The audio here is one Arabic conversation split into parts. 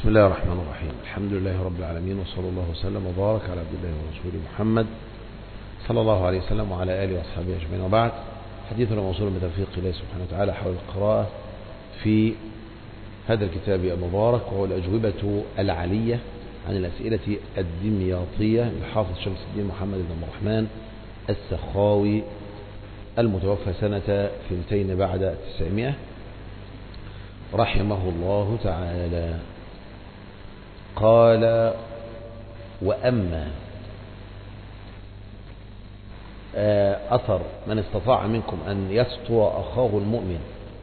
بسم الله الرحمن الرحيم. الحمد لله رب العالمين، وصلى الله وسلم وبارك على عبد الله ورسوله محمد صلى الله عليه وسلم وعلى آله وأصحابه أجمعين، وبعد. حديثنا موصول بتوفيق الله سبحانه وتعالى حول القراءة في هذا الكتاب المبارك، وهو الأجوبة العلية عن الأسئلة الدمياطية للحافظ شمس الدين محمد بن الرحمن السخاوي المتوفى سنة 200 بعد 900 رحمه الله تعالى. قال: وأما أثر من استطاع منكم أن يستر أخاه المؤمن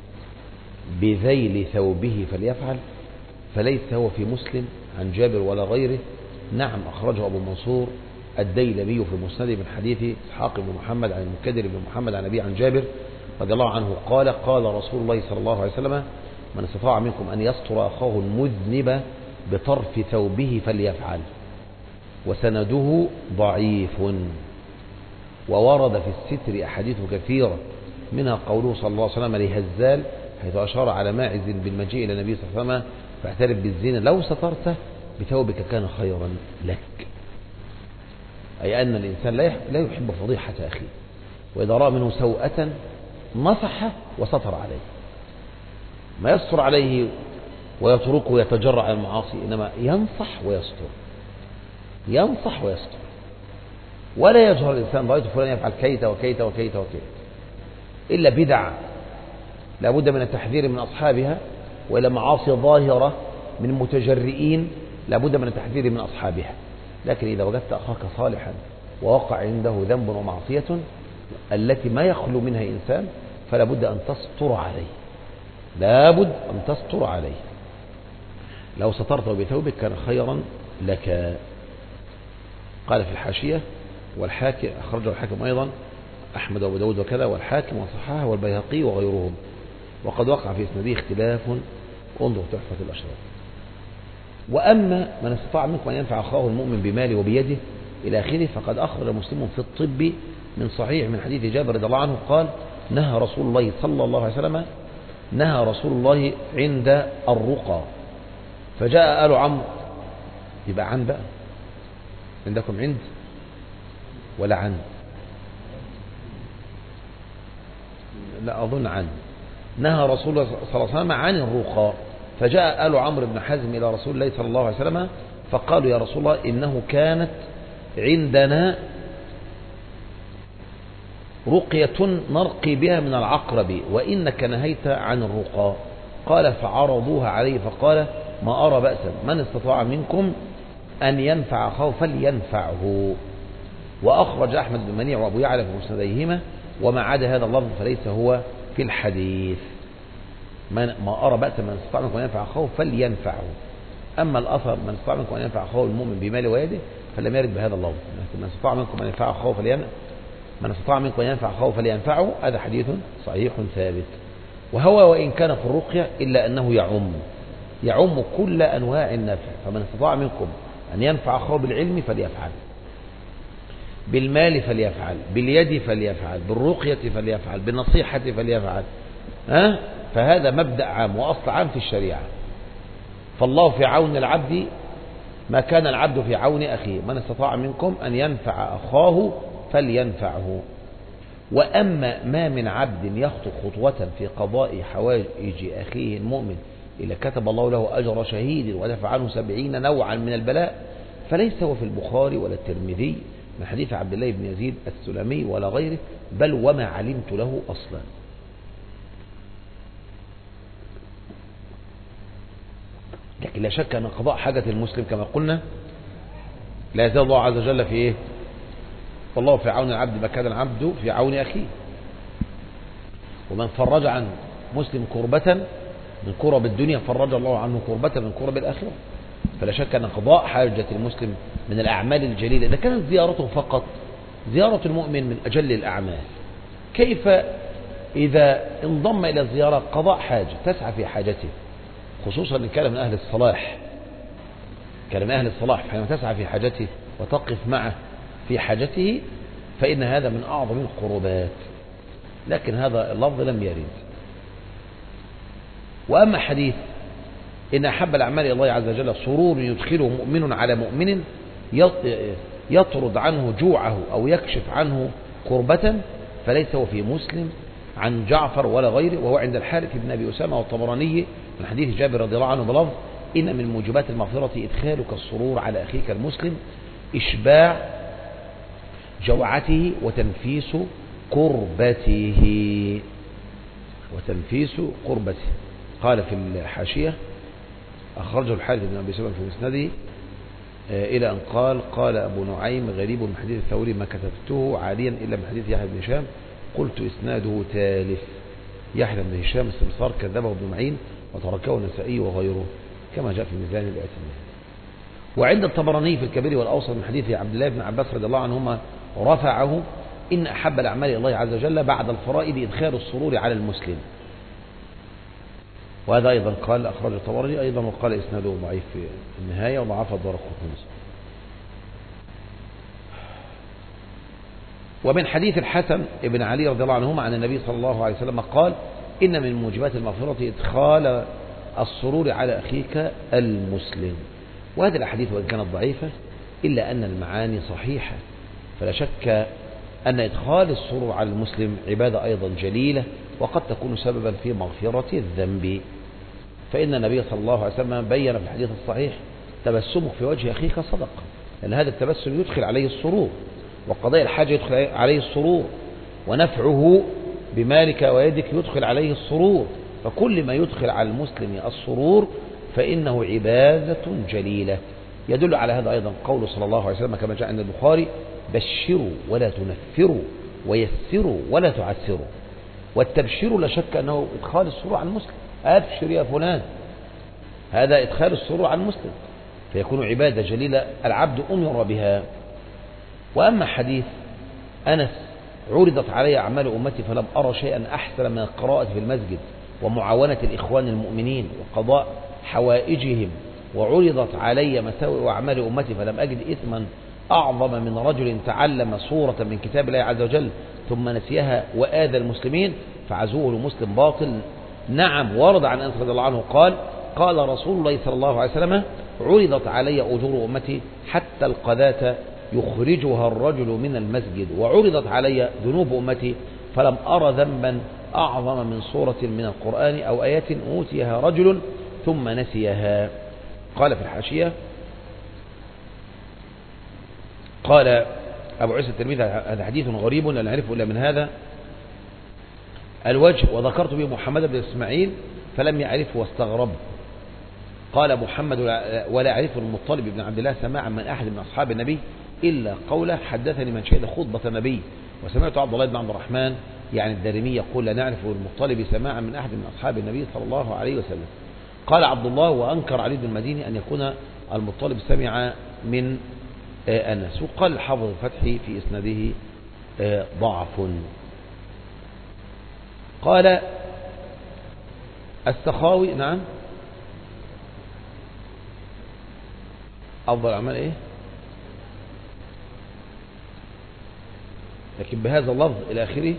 بذيل ثوبه فليفعل، فليس هو في مسلم عن جابر ولا غيره. نعم، أخرجه أبو منصور الديلمي في مسنده من حديث إسحاق بن محمد عن المكدر بن محمد عن أبي عن جابر رضي الله عنه قال: قال رسول الله صلى الله عليه وسلم: من استطاع منكم أن يستر أخاه المذنب بطرف ثوبه فليفعل. وسنده ضعيف، وورد في الستر أحاديث كثيرة، منها قوله صلى الله عليه وسلم لهزال حيث أشار على ماعز بالمجيء إلى النبي صلى الله عليه وسلم فاعترف بالزنا: لو سترته بثوبك كان خيرا لك. أي أن الإنسان لا يحب فضيحة أخيه، وإذا رأى منه سوءة نصح وستر عليه، ما يستر عليه ويتركه ويتجرع على المعاصي، إنما ينصح ويستر، ينصح ويستر، ولا يجهر الإنسان: رأيت فلان يفعل كيت وكيت وكيت وكيت، إلا بدع لا بد من التحذير من أصحابها، وإلا معاصي ظاهرة من متجرئين لا بد من التحذير من أصحابها. لكن إذا وجدت أخاك صالحا ووقع عنده ذنب ومعصية التي ما يخلو منها إنسان، فلا بد أن تستر عليه، لا بد أن تستر عليه. لو سترته بثوبك كان خيرا لك. قال في الحاشية: والحاكم أخرجه الحاكم أيضا، أحمد وأبو داود وكذا، والحاكم وصححه والبيهقي وغيرهم، وقد وقع في إسناده اختلاف، انظر تحفة الأشراف. وأما من استطاع منكم أن ينفع أخاه المؤمن بماله وبيده إلى آخره، فقد أخرج مسلم في الطب من صحيح من حديث جابر رضي الله عنه قال: نهى رسول الله صلى الله عليه وسلم، نهى رسول الله عند الرقى، فجاء آل عمرو. يبقى عن بقى، عندكم عند ولا عن؟ لا أظن عن. نهى رسول الله صلى الله عليه وسلم عن الرقى، فجاء آل عمرو بن حزم إلى رسول الله صلى الله عليه وسلم فقالوا: يا رسول الله، إنه كانت عندنا رقية نرقي بها من العقرب، وإنك نهيت عن الرقى. قال: فعرضوها عليه فقال: ما أرى بأسا، من استطاع منكم أن ينفع أخاه فلينفعه. وأخرج أحمد بن منيع وأبو يعلى في مسنديهما، وما عدا هذا اللفظ فليس هو في الحديث. ما أرى بأسا من استطاع منكم أن ينفع أخاه فلينفعه. أما الأثر من استطاع منكم أن ينفع أخاه المؤمن بماله ويده فلم يرد بهذا اللفظ. من استطاع منكم أن ينفع أخاه من استطاع منكم أن ينفع أخاه فلينفعه، هذا حديث صحيح ثابت. وهو وإن كان في الرقية إلا أنه يعم كل أنواع النفع. فمن استطاع منكم أن ينفع أخاه بالعلم فليفعل، بالمال فليفعل، باليد فليفعل، بالرقية فليفعل، بالنصيحة فليفعل. فهذا مبدأ عام وأصل عام في الشريعة. فالله في عون العبد ما كان العبد في عون أخيه. من استطاع منكم أن ينفع أخاه فلينفعه. وأما ما من عبد يخطو خطوة في قضاء حوائج أخيه المؤمن إلا كتب الله له أجر شهيد ودفع عنه 70 نوعا من البلاء، فليس هو في البخاري ولا الترمذي من حديث عبد الله بن يزيد السلمي ولا غيره، بل وما علمت له أصلا. لكن لا شك أن قضاء حاجة المسلم كما قلنا لا يزال الله عز وجل في إيه؟ والله في عون العبد ما كان العبد في عون أخيه. ومن فرج عن مسلم كربة من كرب الدنيا فرج الله عنه كربة من كرب الآخرة. فلا شك أن قضاء حاجة المسلم من الأعمال الجليلة. إذا كانت زيارته فقط زيارة المؤمن من أجل الأعمال، كيف إذا انضم إلى الزيارة قضاء حاجة تسعى في حاجته، خصوصا إن كان من أهل الصلاح، كان من أهل الصلاح، فحينما تسعى في حاجته وتقف معه في حاجته فإن هذا من أعظم القربات. لكن هذا اللفظ لم يرد. وأما حديث إن أحب الأعمال إلى الله عز وجل سرور يدخله مؤمن على مؤمن يطرد عنه جوعه أو يكشف عنه كربة، فليس هو في مسلم عن جعفر ولا غيره، وهو عند الحارث بن أبي أسامة والطبراني من حديث جابر رضي الله عنه بلفظ: إن من موجبات المغفرة إدخالك السرور على أخيك المسلم، إشباع جوعته وتنفيس كربته. قال في الحاشية: أخرجه الحارث بن أبي أسامة في مسنده إلى أن قال أبو نعيم: غريب من حديث الثوري ما كتبته عاليا إلا من حديث يحيى بن هشام، قلت إسناده تالف. يحيى بن هشام استبصار كذبه ابن معين وتركه النسائي وغيره كما جاء في ميزان الاعتماد. وعند الطبراني في الكبير والأوسط من حديث عبد الله بن عباس رضي الله عنهما رفعه: إن أحب الأعمال إلى الله عز وجل بعد الفرائض إدخال السرور على المسلم. وهذا أيضا قال أخرج الطبراني أيضا، وقال إسناده ضعيف في النهاية، وضعف الدارقطني. ومن حديث الحسن بن علي رضي الله عنهما عن النبي صلى الله عليه وسلم قال: إن من موجبات المغفرة إدخال السرور على أخيك المسلم. وهذه الأحاديث وإن كانت ضعيفة إلا أن المعاني صحيحة، فلا شك أن إدخال السرور على المسلم عبادة أيضا جليلة، وقد تكون سببا في مغفرة الذنب. فإن النبي صلى الله عليه وسلم بين في الحديث الصحيح: تبسمك في وجه أخيك صدقة، لأن هذا التبسم يدخل عليه السرور، وقضاء الحاجة يدخل عليه السرور، ونفعه بمالك ويدك يدخل عليه السرور. فكل ما يدخل على المسلم السرور فإنه عبادة جليلة. يدل على هذا أيضا قول صلى الله عليه وسلم كما جاء عند البخاري: بشروا ولا تنفروا ويسروا ولا تعسروا. والتبشير لا شك أنه إدخال السرور على المسلم، أبشر يا فلان، هذا إدخال السرور على المسلم، فيكون عبادة جليلة العبد أمر بها. وأما حديث أنس: عرضت علي أعمال أمتي فلم أرى شيئا أحسن من القراءة في المسجد ومعاونة الإخوان المؤمنين وقضاء حوائجهم، وعرضت علي مساوئ أعمال أمتي فلم أجد إثما أعظم من رجل تعلم سورة من كتاب الله عز وجل ثم نسيها وآذى المسلمين فعزوه لمسلم باطل. نعم، ورد عن أنس رضي الله عنه قال رسول الله صلى الله عليه وسلم: عرضت علي أجور أمتي حتى القذاة يخرجها الرجل من المسجد، وعرضت علي ذنوب أمتي فلم أرى ذنبا أعظم من سورة من القرآن أو آيات أوتيها رجل ثم نسيها. قال في الحاشية: قال أبو عيسى الترمذي: هذا حديث غريب لا نعرفه إلا من هذا الوجه، وذكرت به محمد بن إسماعيل فلم يعرفه واستغرب. قال محمد: ولا يعرف المطلب بن عبد الله سماعا من أحد من أصحاب النبي إلا قوله: حدثني من شهد خطبة النبي. وسمعت عبد الله بن عبد الرحمن يعني الدارمي يقول: لا نعرف المطلب سماعا من أحد من أصحاب النبي صلى الله عليه وسلم. قال عبد الله: وأنكر علي بن المديني أن يكون المطلب سمع من أنس. وقال الحافظ الفتحي في إسناده ضعف. قال السخاوي: نعم، أفضل أعمال إيه؟ لكن بهذا اللفظ إلى آخره.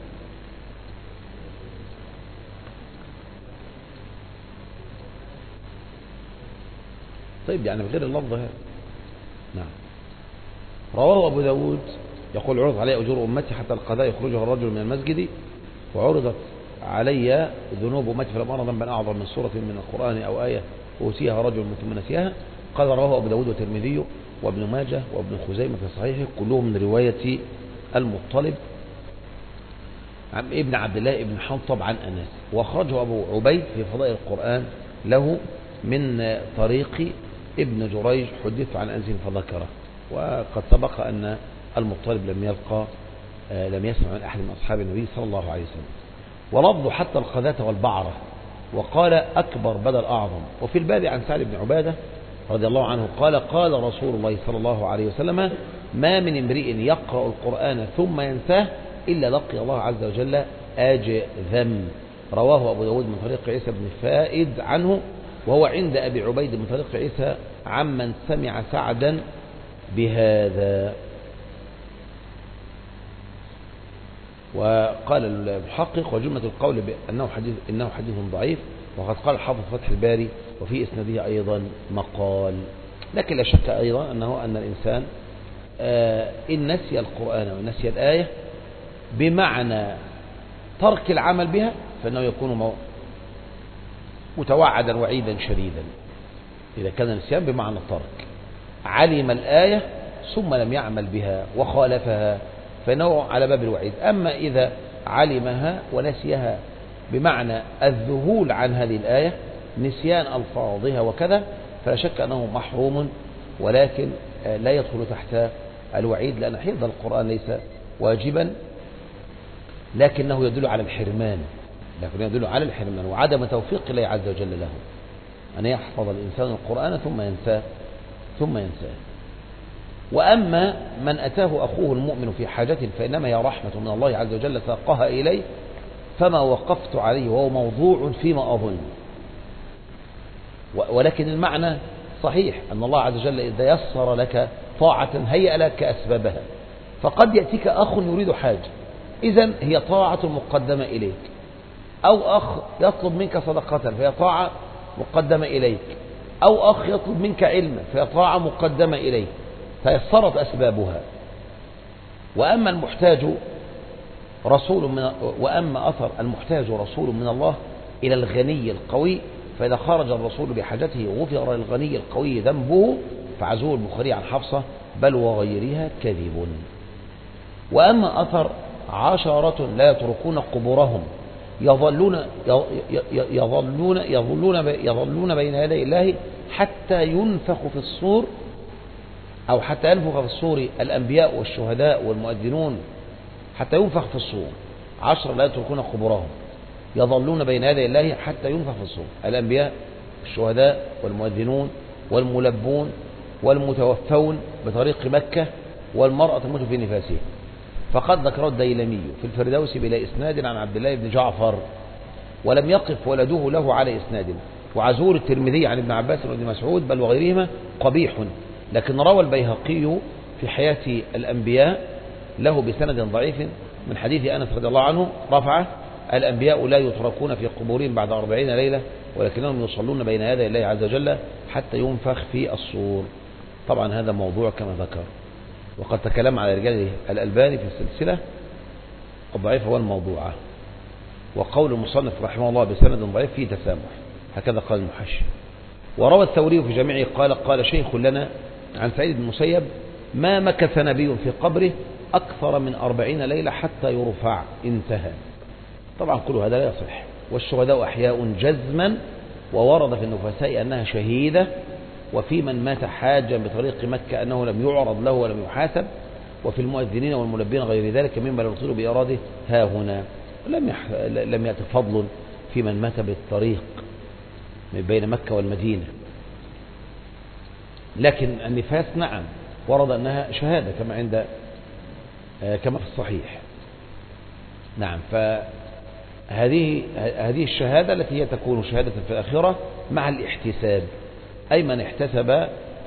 طيب يعني بغير اللفظ هذا. نعم. رواه أبو داود يقول: عرض علي أجور أمتي حتى القضاء يخرجها الرجل من المسجد، وعرضت علي ذنوب أمتي فلم أرى ذنبا أعظم من سورة من القرآن أو آية أوتيها رجل ثم نسيها. قال: رواه أبو داود والترمذي وابن ماجه وابن خزيمة في صحيحه كلهم من رواية المطلب عن ابن عبد الله ابن حنطب عن أنس. وأخرجه أبو عبيد في فضائل القرآن له من طريق ابن جريج حدث عن أنس فذكره. وقد سبق أن المطلب لم يسمع من أحد من أصحاب النبي صلى الله عليه وسلم. ولفظ حتى القذاة والبعرة، وقال أكبر بدل أعظم. وفي الباب عن سعد بن عبادة رضي الله عنه قال رسول الله صلى الله عليه وسلم: ما من امرئ يقرأ القرآن ثم ينساه إلا لقي الله عز وجل أجذم. رواه أبو داود من طريق عيسى بن فائد عنه، وهو عند أبي عبيد من طريق عيسى عمن سمع سعدا بهذا. وقال المحقق: وجملة القول بأنه حديث ضعيف وقد قال الحافظ فتح الباري وفي إسناده أيضا مقال. لكن لا شك أيضا أن الإنسان إن نسي القرآن ونسي الآية بمعنى ترك العمل بها فإنه يكون متوعدا وعيدا شديدا. إذا كان النسيان بمعنى الترك، علم الآية ثم لم يعمل بها وخالفها فإنه على باب الوعيد. أما إذا علمها ونسيها بمعنى الذهول عن هذه الآية، نسيان ألفاظها وكذا، فلا شك أنه محروم، ولكن لا يدخل تحت الوعيد، لأن حفظ القرآن ليس واجبا، لكنه يدل على الحرمان، وعدم توفيق الله عز وجل له أن يحفظ الإنسان القرآن ثم ينساه. وأما من أتاه أخوه المؤمن في حاجة فإنما هي رحمة من الله عز وجل ساقها إليه، فما وقفت عليه وهو موضوع فيما أظن. ولكن المعنى صحيح أن الله عز وجل إذا يسر لك طاعة هيأ لك أسبابها، فقد يأتيك أخ يريد حاجة، إذن هي طاعة مقدمة إليك، أو أخ يطلب منك صدقة فهي طاعة مقدمة إليك، أو أخ يطلب منك علما فهي طاعة مقدمة إليك، فيسرت أسبابها. وأما أثر المحتاج رسول من الله إلى الغني القوي، فإذا خرج الرسول بحاجته غفر للغني القوي ذنبه، فعزوه البخاري عن حفصة بل وغيرها كذب. وأما أثر 10 لا يتركون قبورهم يظلون بين يدي الله حتى ينفخ في الصور، أو حتى ينفخ في الصور الأنبياء والشهداء والمؤذنون، حتى ينفخ في الصور. 10 لا يتركون قبورهم يظلون بين يدي الله حتى ينفخ في الصور، الأنبياء الشهداء والمؤذنون والملبون والمتوفون بطريق مكة والمرأة تموت في نفاسها. فقد ذكر الديلمي في الفردوس بلا إسناد عن عبد الله بن جعفر، ولم يقف ولده له على إسناد. وعزور الترمذي عن ابن عباس وابن مسعود بل وغيرهما قبيح، لكن روى البيهقي في حياة الأنبياء له بسند ضعيف من حديث أنس رضي الله عنه رفعه: الأنبياء لا يتركون في قبورهم بعد 40 ليلة ولكنهم يصلون بين يدي الله عز وجل حتى ينفخ في الصور. طبعا هذا موضوع كما ذكر، وقد تكلم على رجال الألباني في السلسلة الضعيفة والموضوعة. وقول المصنف رحمه الله بسند ضعيف فيه تسامح، هكذا قال المحشي. وروى الثوري في جميعه قال شيخ لنا عن سعيد بن المسيب: ما مكث نبي في قبره أكثر من 40 ليلة حتى يرفع. انتهى. طبعا كل هذا لا يصح، والشهداء أحياء جزما، وورد في النفساء أنها شهيدة، وفي من مات حاجا بطريق مكة أنه لم يعرض له ولم يحاسب، وفي المؤذنين والملبين غير ذلك مما لا يطيل بإراده ها هنا. لم يأتي فضل في من مات بالطريق من بين مكة والمدينة. لكن النفاس نعم ورد أنها شهادة كما في الصحيح. نعم. فهذه الشهادة التي هي تكون شهادة في الآخرة مع الاحتساب، أي من احتسب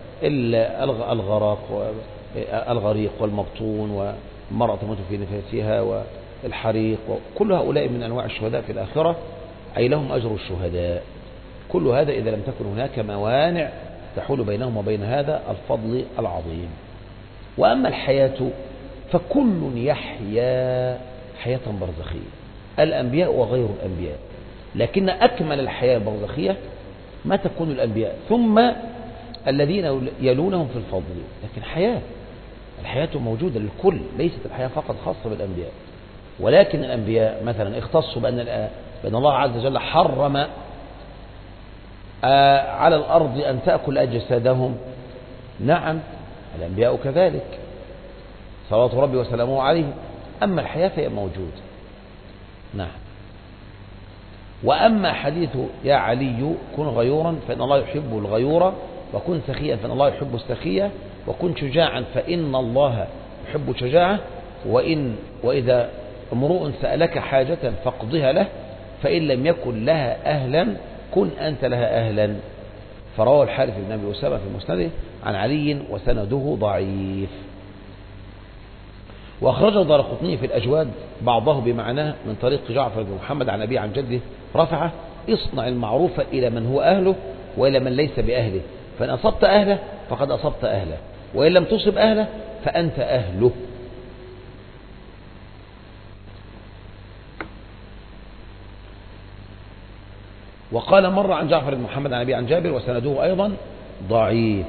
الغريق والمبطون ومرأة تموت في نفاسها والحريق، وكل هؤلاء من أنواع الشهداء في الآخرة، أي لهم أجر الشهداء. كل هذا إذا لم تكن هناك موانع تحول بينهم وبين هذا الفضل العظيم. وأما الحياة فكل يحيا حياة برزخية، الأنبياء وغير الأنبياء، لكن أكمل الحياة البرزخية ما تكون الأنبياء ثم الذين يلونهم في الفضل. لكن الحياة موجودة للكل، ليست الحياة فقط خاصة بالأنبياء. ولكن الأنبياء مثلا اختصوا بأن الله عز وجل حرم على الأرض أن تأكل أجسادهم. نعم الأنبياء كذلك صلوات ربي وسلامه عليه. أما الحياة فهي موجودة. نعم. وأما حديث يا علي كن غيورا فإن الله يحب الغيورة، وكن سخيا فإن الله يحب السخية، وكن شجاعا فإن الله يحب الشجاعة، وإذا امرؤ سألك حاجة فاقضها له، فإن لم يكن لها أهلا كن أنت لها أهلا. فرواه الحارث بن أبي أسامة في مسنده عن علي وسنده ضعيف. وأخرجه الدارقطني في الأجواد بعضه بمعناه من طريق جعفر بن محمد عن أبيه عن جده رفعه: اصنع المعروف إلى من هو أهله وإلى من ليس بأهله، فإن أصبت أهله فقد أصبت أهله، وإن لم تصب أهله فأنت أهله. وقال مرة عن جعفر بن محمد عن أبي عن جابر وسنده أيضا ضعيف.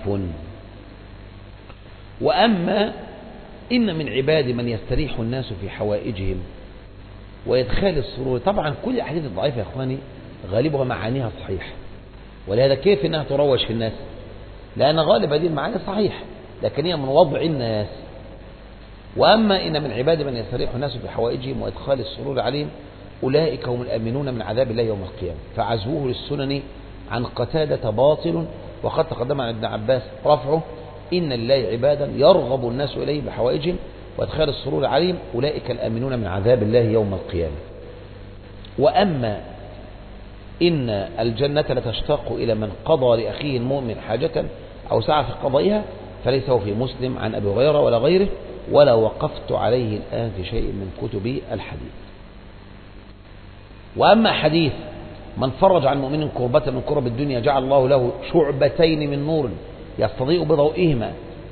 وأما إن من عباد من يستريح الناس في حوائجهم ويدخال السرور. طبعا كل الأحاديث الضعيفة يا إخواني غالبها معانيها صحيح، ولهذا كيف إنها تروج في الناس؟ لأن غالب هذه المعاني صحيح لكن هي من وضع الناس. وأما إن من عباد من يستريح الناس في حوائجهم وإدخال السرور عليهم أولئك هم الآمنون من عذاب الله يوم القيامة. فعزوه للسنن عن قتادة باطل، وقد تقدم عن ابن عباس رفعه: إن لله عبادا يرغب الناس إليه بحوائجهم وإدخال السرور عليهم أولئك الآمنون من عذاب الله يوم القيامة. وأما إن الجنة لتشتاق إلى من قضى لأخيه المؤمن حاجة أو سعى في قضائها فليس هو في مسلم عن أبي هريرة ولا غيره، ولا وقفت عليه الآن في شيء من كتب الحديث. وأما حديث من فرج عن مؤمن كربة من كرب الدنيا جعل الله له شعبتين من نور يستضيء بضوئهما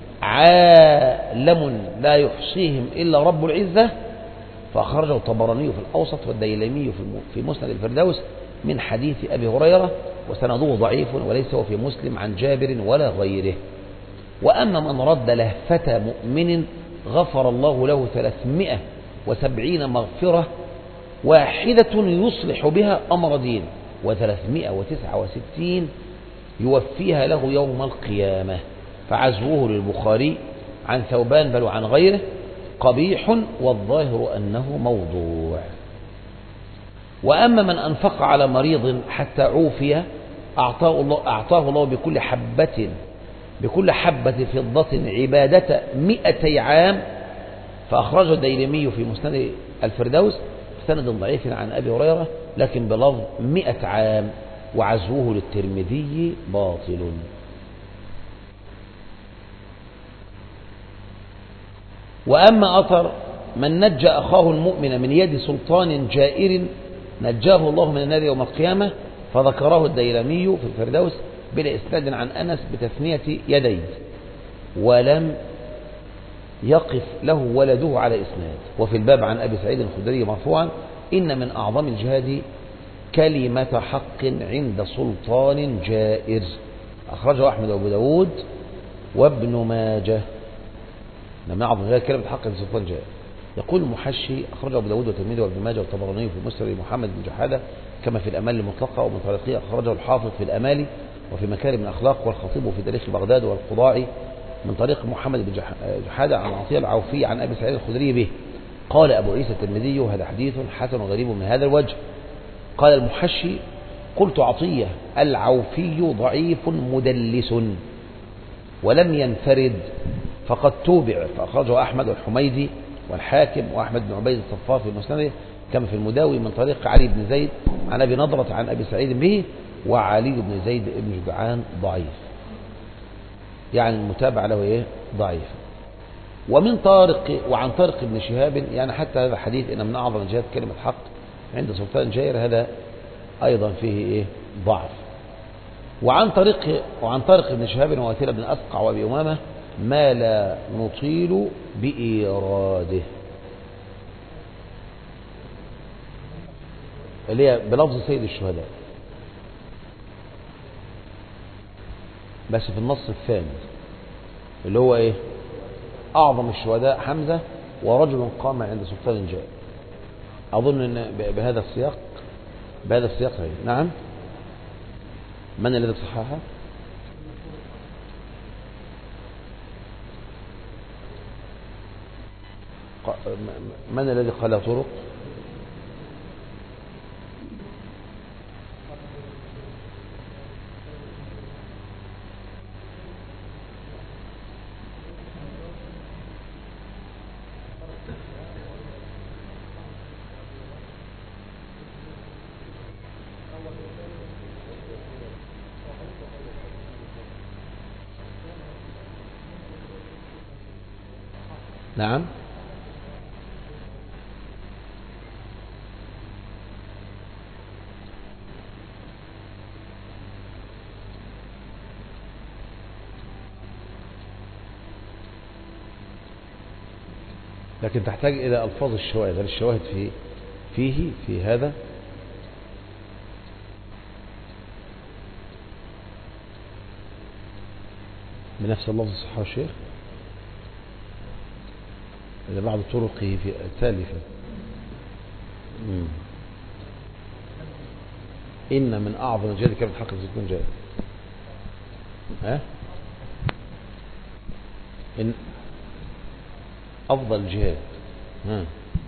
عالم لا يحصيهم إلا رب العزة، فأخرجه الطبراني في الأوسط والديلمي في مسند الفردوس من حديث أبي هريرة وسنده ضعيف وليس هو في مسلم عن جابر ولا غيره. وأما من رد لهفة مؤمن غفر الله له 370 مغفرة واحدة يصلح بها أمر دين، و369 يوفيها له يوم القيامة. فعزوه للبخاري عن ثوبان بل عن غيره قبيح والظاهر أنه موضوع. وأما من أنفق على مريض حتى عوفي أعطاه الله بكل حبة فضة عبادة 200 عام، فأخرجه الديلمي في مسند الفردوس بسند ضعيف عن أبي هريرة لكن بلفظ 100 عام، وعزوه للترمذي باطل. وأما أثر من نجى أخاه المؤمن من يد سلطان جائر نجاه الله من النار يوم القيامة، فذكره الديلمي في الفردوس بلا إسناد عن أنس بتثنية يدي، ولم يقف له ولده على إسناد. وفي الباب عن أبي سعيد الخدري مرفوعا: إن من أعظم الجهاد كلمة حق عند سلطان جائر. أخرجه أحمد وأبو داود وابن ماجه. من أعظم الجهاد كلمة حق عند سلطان جائر. يقول المحشي: أخرجه أبو داود والترمذي وابن ماجه والطبراني في مسند محمد بن جحادة كما في الأمال المطلقة، ومن طريقه أخرجه الحافظ في الأمال وفي مكارم الأخلاق والخطيب في تاريخ بغداد والقضاعي من طريق محمد بن جحادة عن عطية العوفي عن أبي سعيد الخدري به. قال أبو عيسى الترمذي: هذا حديث حسن غريب من هذا الوجه. قال المحشي: قلت عطية العوفي ضعيف مدلس ولم ينفرد فقد توبع، فأخرجه أحمد والحميدي والحاكم وأحمد بن عبيد الصفار في مسنده كما في المداوي من طريق علي بن زيد عن أبي نضرة عن أبي سعيد به، وعلي بن زيد بن جدعان ضعيف، يعني المتابعة له ضعيف. وعن طارق ابن شهاب، يعني حتى هذا حديث إن من أعظم الجهاد كلمة حق عند سلطان جائر، هذا أيضا فيه ضعف. وعن طارق ابن شهاب ووتيرة بن أسقع وأبي أمامة ما لا نطيل بإيراده، اللي هي بلفظ سيد الشهداء، بس في النص الثاني اللي هو أعظم الشهداء حمزة ورجل قام عند سلطان جائر. أظن أن بهذا السياق نعم. من الذي صححه؟ من الذي قال طرق؟ نعم. لكن تحتاج إلى ألفاظ الشواهد. هل الشواهد في هذا؟ بنفس اللفظ صحة الشيخ إذا بعض طرقه في التالفة. إن من أعظم الجهاد كلمة حق الزيتون جهاد. ها؟ إن أفضل الجهاد. ها؟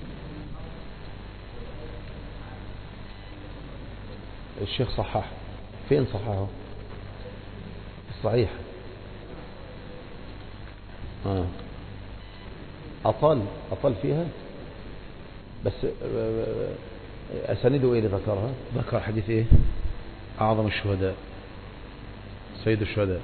الشيخ صححه. فين صححه؟ الصحيح. أطل فيها، بس أسانيده إيه اللي ذكرها؟ ذكر حديث إيه؟ أعظم الشهداء، سيد الشهداء.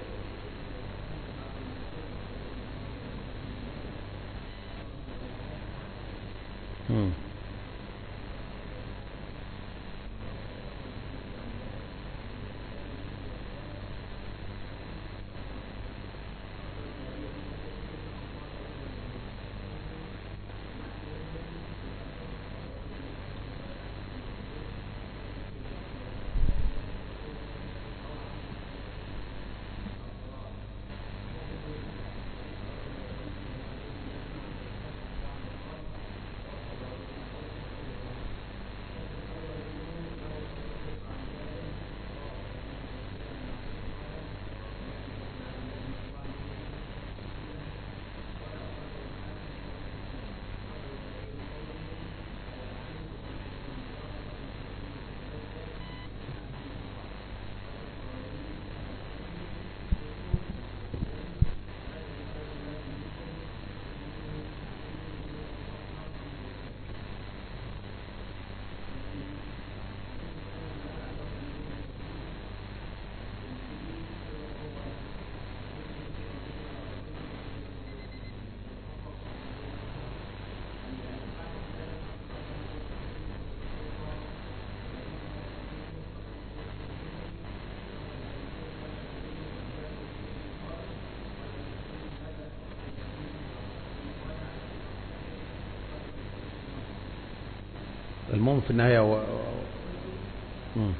المهم في النهاية مم.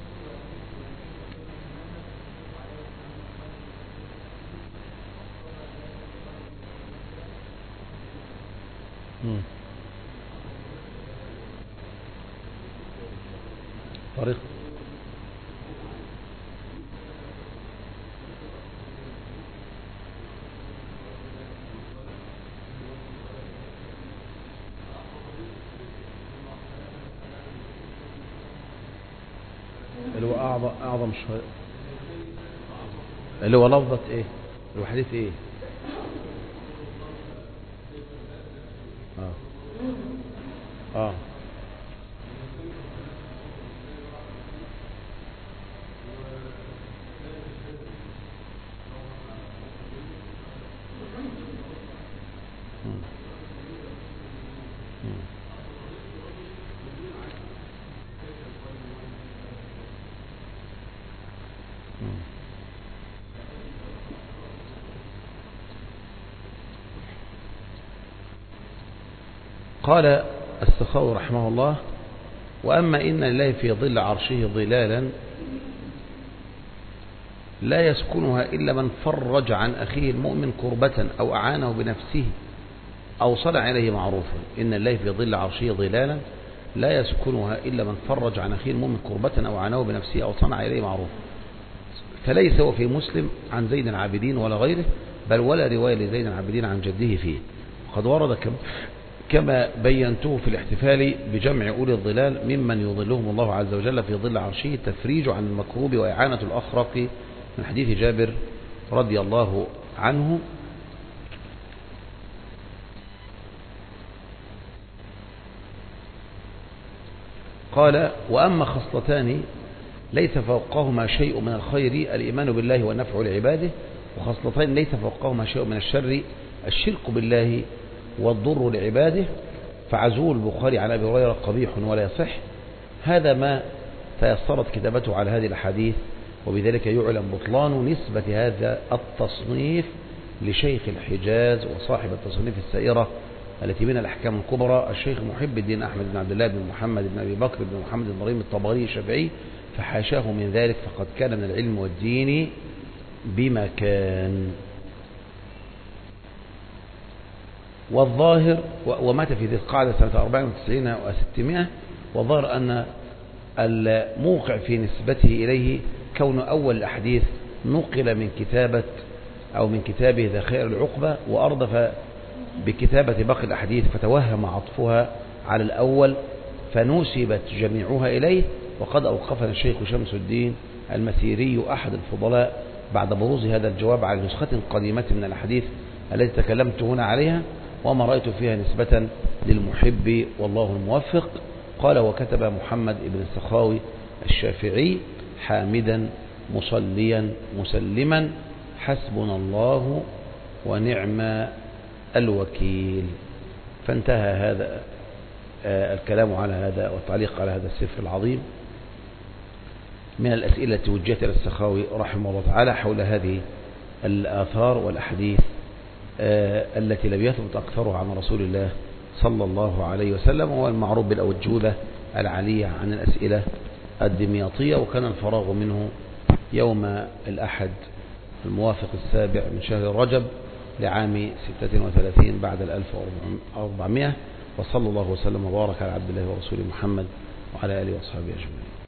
طريق اللي هو أعظم شوية، اللي هو لفظة إيه؟ اللي هو حديث إيه؟ آه قال السخاوي رحمه الله: وأما إن لله في ظل عرشه ظلالا لا يسكنها إلا من فرج عن أخيه المؤمن كربة أو أعانه بنفسه أو صنع إليه معروفا. إن لله في ظل عرشه ظلالا لا يسكنها إلا من فرج عن أخيه المؤمن كربة أو أعانه بنفسه أو صنع إليه معروفا. فليس هو في مسلم عن زين العابدين ولا غيره، بل ولا رواية لزين العابدين عن جده فيه. وقد ورد كما بينته في الاحتفال بجمع أولي الظلال ممن يظلهم الله عز وجل في ظل عرشه التفريج عن المكروب وإعانة الأخرق، من حديث جابر رضي الله عنه. قال: وأما خصلتان ليس فوقهما شيء من الخير الإيمان بالله والنفع لعباده، وخصلتين ليس فوقهما شيء من الشر الشرك بالله والضر لعباده، فعزو البخاري عن أبي هريرة قبيح ولا يصح. هذا ما تيسرت كتابته على هذه الحديث، وبذلك يعلم بطلان نسبة هذا التصنيف لشيخ الحجاز وصاحب التصنيف السائرة التي بين الأحكام الكبرى الشيخ محب الدين أحمد بن عبد الله بن محمد بن أبي بكر بن محمد بن إبراهيم الطبري الشافعي، فحاشاه من ذلك، فقد كان من العلم والدين بمكان. والظاهر ومات في ذي القعدة سنة 94 و600. والظاهر أن الموقع في نسبته إليه كون أول الأحاديث نقل من كتابة أو من كتابه ذخائر العقبة، وأردف بكتابة باقي الأحاديث فتوهم عطفها على الأول فنسبت جميعها إليه. وقد أوقفنا الشيخ شمس الدين المسيري أحد الفضلاء بعد بروز هذا الجواب على نسخة قديمة من الأحاديث التي تكلمت هنا عليها، وما رأيت فيها نسبة للمحب والله الموفق. قال: وكتب محمد بن السخاوي الشافعي حامدا مصليا مسلما حسبنا الله ونعم الوكيل. فانتهى هذا الكلام على هذا والتعليق على هذا السفر العظيم من الأسئلة التي وجهت إلى السخاوي رحمه الله تعالى حول هذه الآثار والأحاديث التي لم يثبت أكثرها عن رسول الله صلى الله عليه وسلم، وهو المعروف بالأوجوبة العالية عن الأسئلة الدمياطية. وكان الفراغ منه يوم الأحد الموافق 7 من شهر رجب لعام 36 بعد 1400. وصلى الله وسلم وبارك على عبد الله ورسوله محمد وعلى آله وصحبه أجمعين.